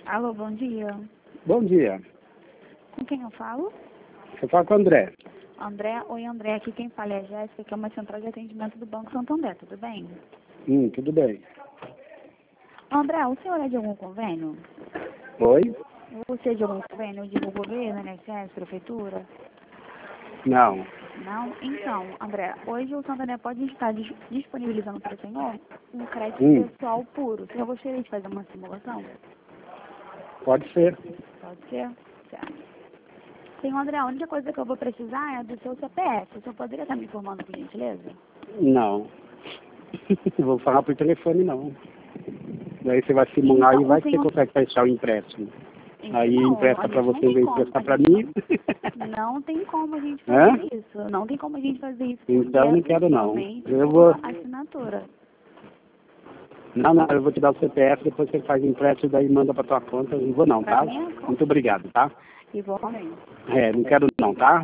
Alô, bom dia. Bom dia. Com quem eu falo? Você fala com o André. André, oi André, aqui quem fala é a Jéssica, que é uma central de atendimento do Banco Santander, tudo bem? Tudo bem. André, o senhor é de algum convênio? Oi? Você é de algum convênio de governo, INSS, prefeitura? Não. Não? Então, André, hoje o Santander pode estar disponibilizando para o senhor um crédito pessoal puro. O senhor gostaria de fazer uma simulação? Pode ser. Pode ser? Certo. Sim, André, a única coisa que eu vou precisar é do seu CPF. O senhor poderia estar me informando, por gentileza? Não. Vou falar por telefone, não. Daí você vai simular Então, e vai o que você senhor... consegue fechar o empréstimo. Aí Não, empresta a para gente não você tem em vez de como. emprestar para mim. Não tem como a gente Hã? fazer isso. Não tem como a gente fazer isso. Então Porque não quero não. somente Eu por vou. assinatura. Não, eu vou te dar o CPF, depois você faz o empréstimo, daí manda para tua conta. Não vou não, Para tá? minha conta. Muito obrigado, tá? Igualmente. Não quero não, tá?